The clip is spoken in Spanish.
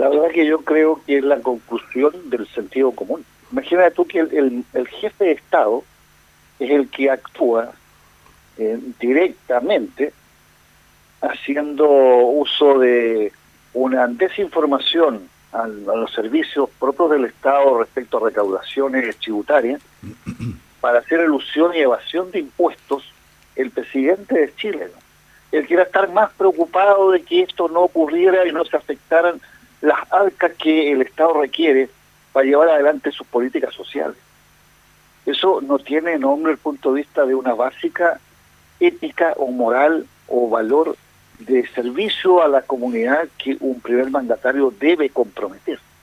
La verdad que yo creo que es la conclusión del sentido común. Imagínate tú que el jefe de Estado es el que actúa directamente haciendo uso de una desinformación a los servicios propios del Estado respecto a recaudaciones tributarias para hacer elusión y evasión de impuestos. El presidente de Chile, ¿no? Él quiere estar más preocupado de que esto no ocurriera y no se afectaran las arcas que el Estado requiere para llevar adelante sus políticas sociales. Eso no tiene nombre desde el punto de vista de una básica ética o moral o valor de servicio a la comunidad que un primer mandatario debe comprometer.